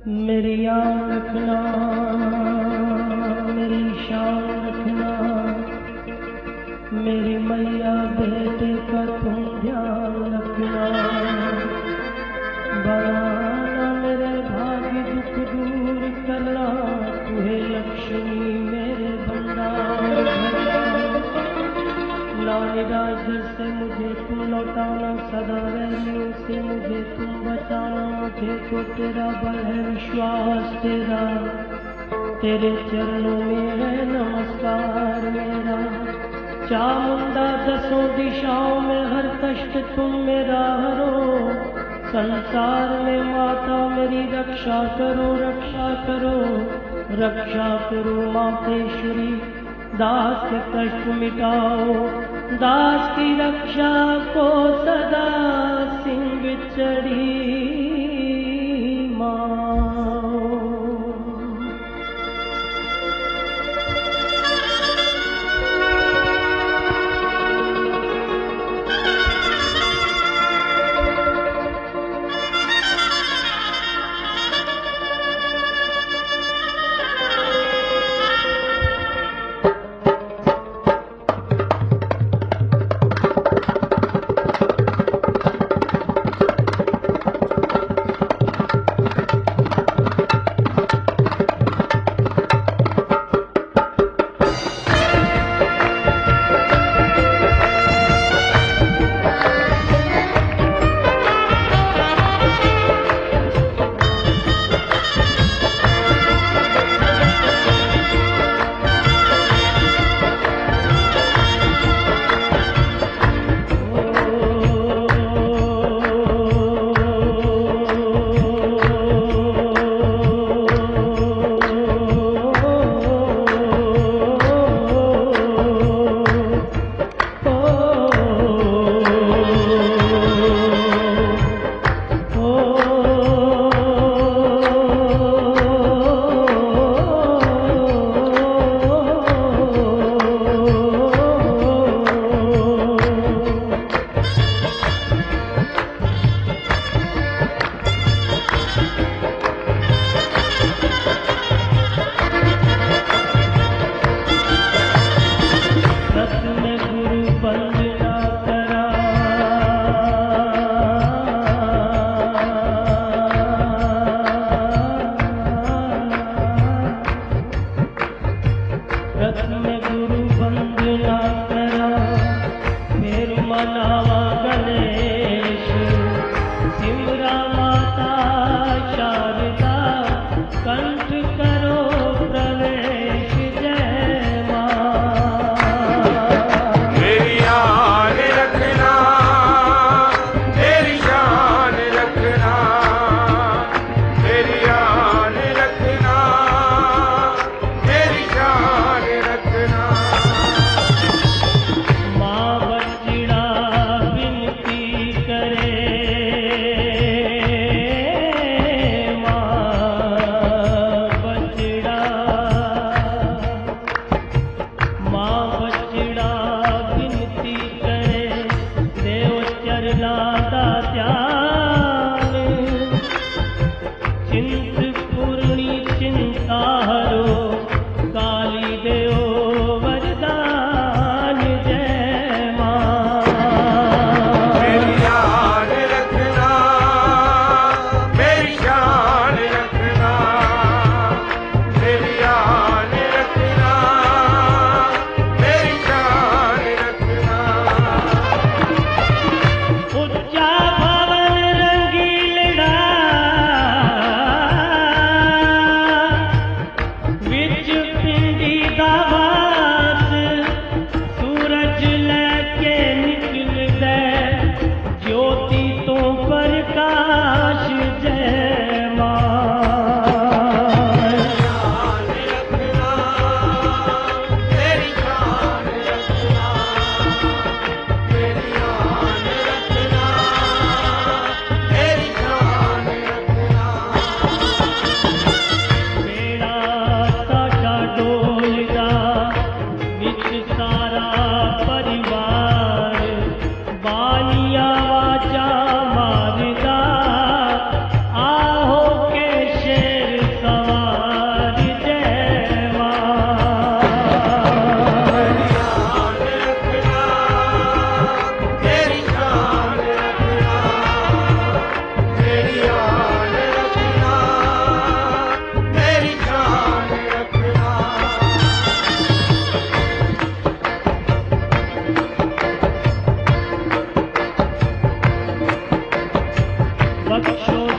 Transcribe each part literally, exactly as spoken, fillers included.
मेरी आन रखना, मेरी शान रखना, मेरी मैया बेटे का तुम ध्यान रखना। बनाना मेरे भाग्य दुख दूर करना, तुहे लक्ष्मी मेरे भंडार भरना। ना निराशर से मुझे तुम लौटाना, सदा रहने से मुझे तुम बचाना। मुझे तो तेरा बल है, विश्वास तेरा, तेरे चरणों में है नमस्कार मेरा। चामुंडा दसों दिशाओं में हर कष्ट तुम मेरा हरो। संसार में माता मेरी रक्षा करो, रक्षा करो, रक्षा करो मातेश्वरी। दास के कष्ट मिटाओ, दास की रक्षा को सदा सिंह चढ़ी माँ।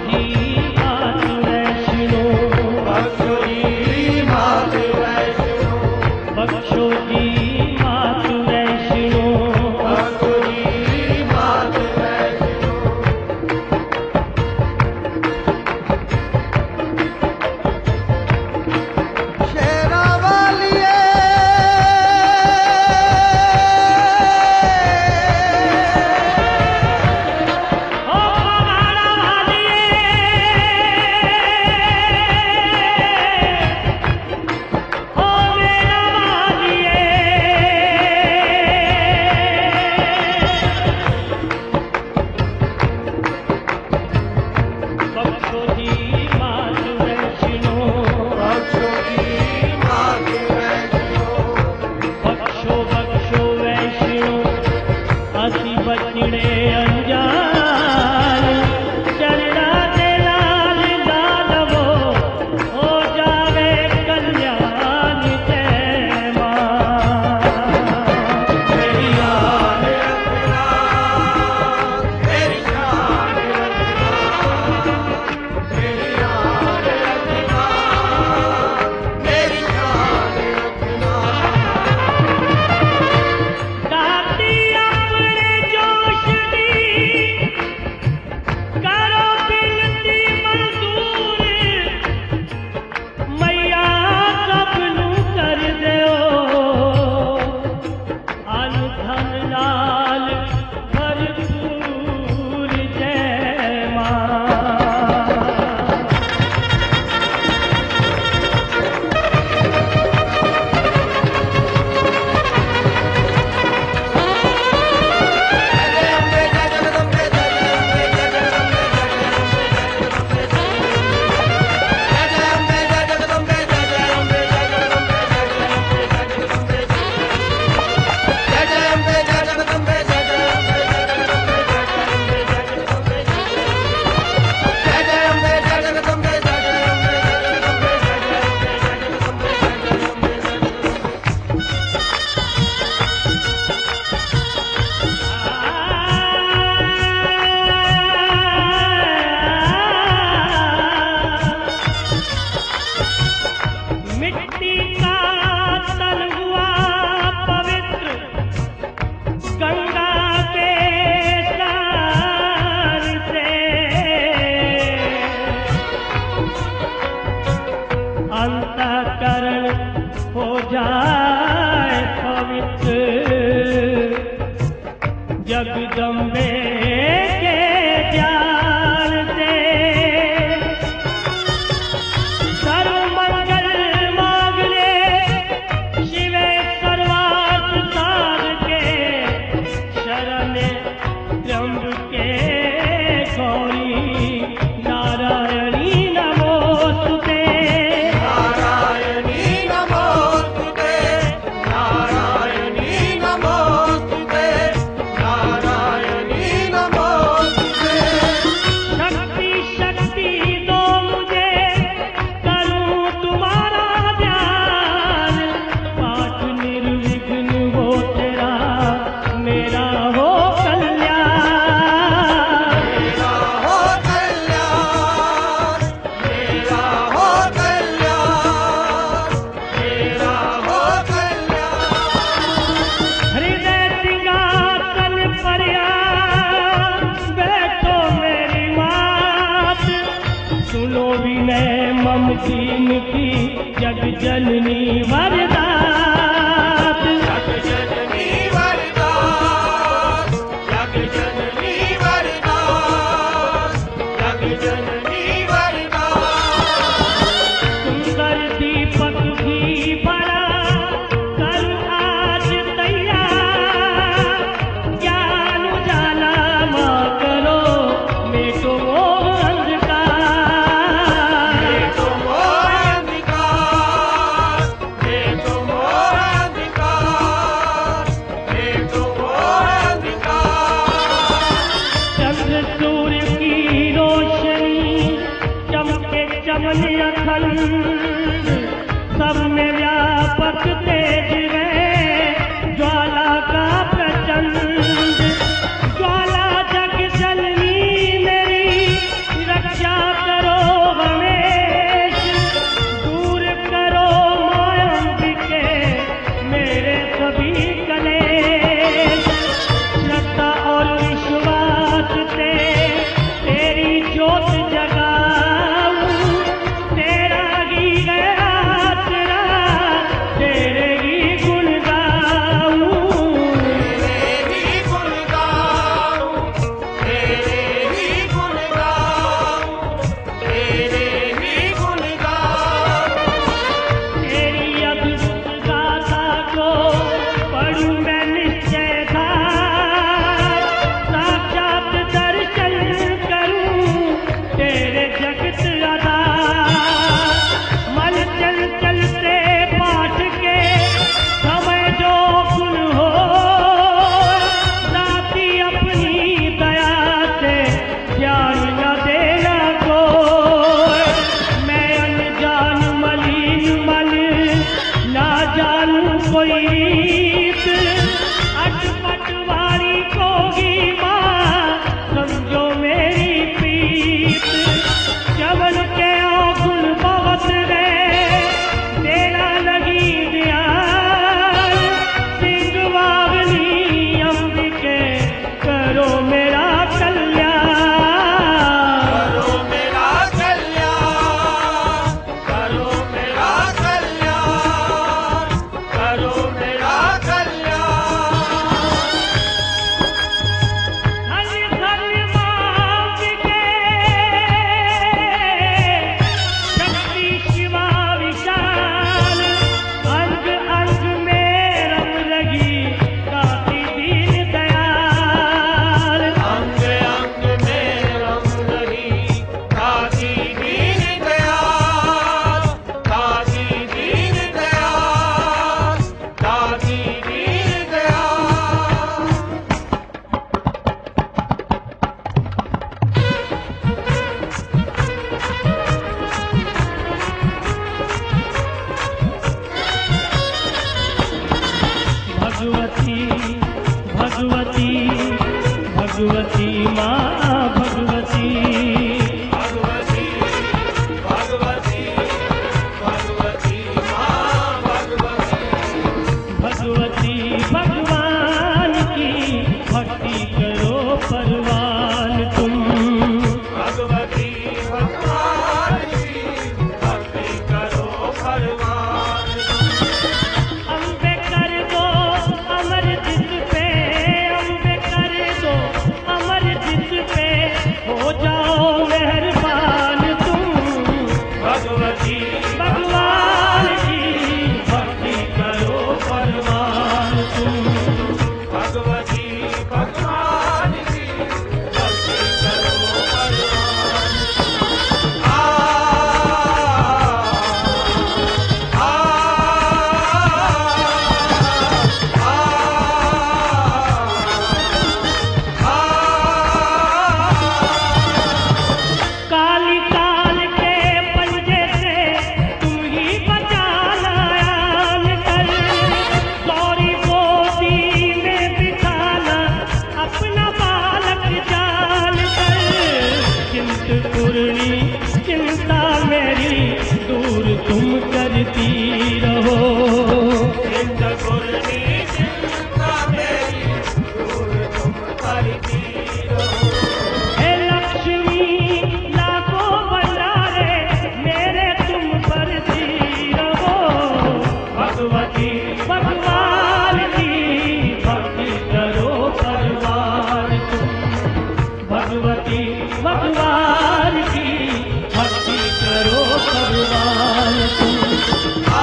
जगदम्बे के प्यार से सर्वमंगल मांग ले, शिवे सर्वार्थ साध के, शरण त्र्यंबके गौरी नारायणी नमोस्तुते। नारायणी नमोस्तुते, नारायणी नमोस्तुते, नारायणी नमोस्तुते। शक्ति शक्ति दो मुझे, करूं तुम्हारा ध्यान, पाठ निर्विघ्न हो तेरा, मेरा हो कल्याण। मेरा हो कल्याण, मेरा हो कल्याण, मेरा हो कल्याण। हृदय सिंहासन पर बैठो मेरी मात, सुनो विनय मम दीन की, जग जननी वरदात। जग जननी वरदान, जग जननी वरदान, जग जननी वरदान। सुंदर दीपक भी भरा कर आज तैयार, ज्ञान उजाला मां करो, मेटो वो अंधकार। ये तो मोर अंधकार, ये तो मोर अंधकार, ये तो मोर अंधकार। चंद्र सूर्य की रोशनी चमके चमन अखंड, सब में व्यापक तेज है ज्वाला का प्रचंड। ज्वाला जग जननी मेरी रक्षा भगवती माँ भगवती भगवती भगवती भगवती माँ भगवती भगवती भगवान की भक्ति करो परवान तुम भगवती भगवान की भक्ति करो परवान अम्बे कर दो अमर जिस पे अम्बे कर दो अमर जिस पे हो जाओ मेहरबान तुम भगवती भगवान की भक्ति करो परवान तुम भगवती भगवान की भक्ति करो परवान आ आ काली काल के पंजे से तुम ही बचा लायान कर गौरी गोदी में बिठाना अपना बालक जान कर चिंतपूर्णी चिंता मेरी दूर तुम करती रहो चिंतपूर्णी चिंता मेरी दूर तुम करती रहो हे लक्ष्मी लाखों भंडारे मेरे तुम भरती रहो भगवती भगवान की भक्ति करो परवान तुम भगवती भगवान की भक्ति करो परवान तुम आ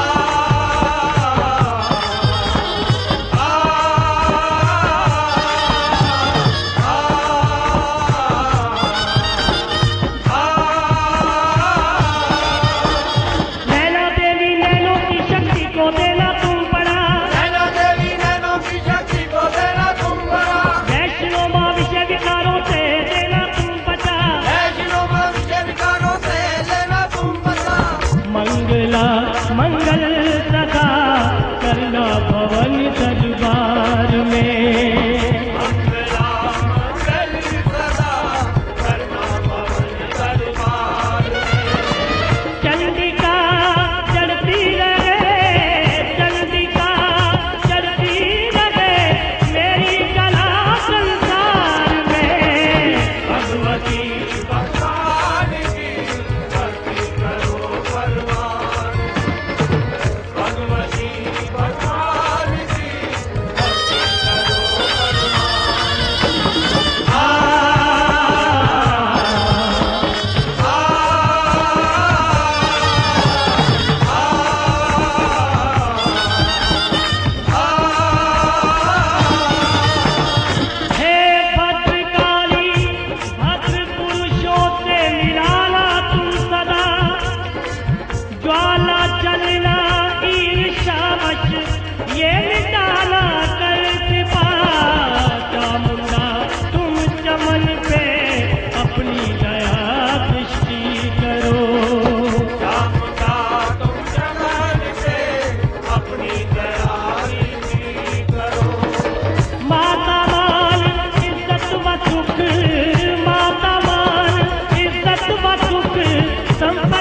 नैना देवी नैनों की शक्ति को देना तुम पड़ा नैना देवी नैनों की शक्ति को देना तुम बड़ा वैष्णो माँ विषय विकारों से देना तुम बचा वैष्णो माँ विषय विकारों से लेना तुम बचा मंगला मंगल सदा करना भवन दरबार में मंगला मंगल सदा करना पवन दरबार चंडिका चढ़ती रहे चंडिका चढ़ती रहे मेरी कला संसार में भगवती भगवान की भक्ति करो परवान भगवती भगवान की भक्ति करो परवान आ हे भद्रकाली भद्र पुरुषों से निराला तुम सदा ज्वाला जलना ईर्षावश ये मिटाना कर कृपा चामुंडा तुम चमन पे अपनी दया दृष्टि करो चामुंडा तुम जगन से अपनी दया रीति करो माता मान इज्जत व सुख माता मान इज्जत व सुख संपत्ति